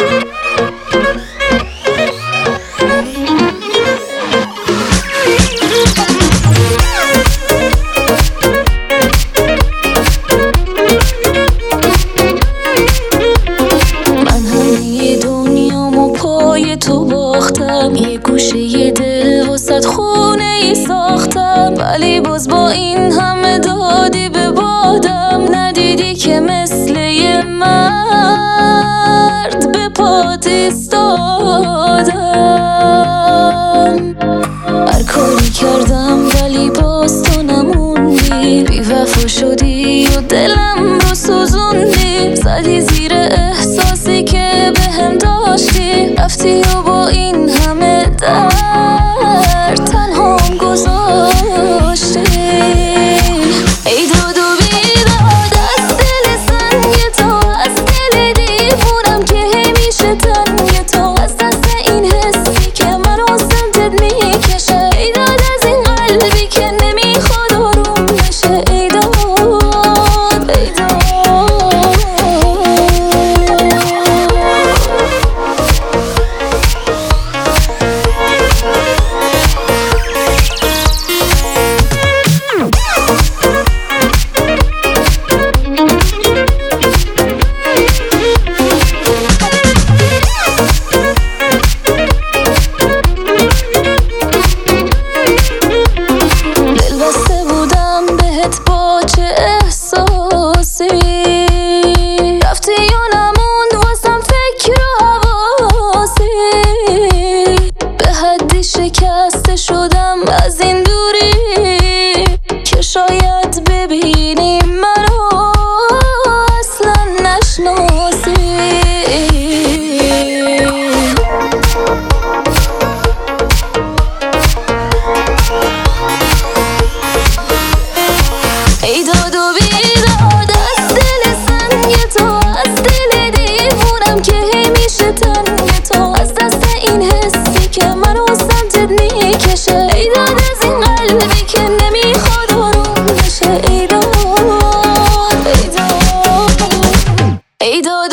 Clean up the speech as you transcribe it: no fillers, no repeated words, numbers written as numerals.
تو باختم، یه گوشه یه دل واسط خونه ای ساختم، ولی باز با این همه دادی به بادم، ندیدی که مثل یه مرد به پات ایستادم. هر کاری کردم ولی باز تو نموندی، بی وفا شدی و دلم رو سوزوندی، زدی زیر احساسی که بهم داشتی، رفتی و با این همه درد تنهام گذاشتی. ای داد و بیداد از دل سنگ تو، از دل دیوونم که همیشه تنگ تو، از دست این حسی که منو سمتت میکشه، ای داد از این قلبی که نمیخواد آروم بشه، ای داد ای داد. با چه احساسی رفتی و نموند واسم فکر و حواسی، به حدی شکسته شدم از این دوری که شاید ببینی منو اصلا نشناسی. ای داد و بیداد از دل سنگ تو، از دل دیوونم که همیشه تنگ تو، از دست این حسی که منو سمتت میکشه، ای داد از این قلبی که نمیخواد آروم بشه، ای داد ای داد ای داد.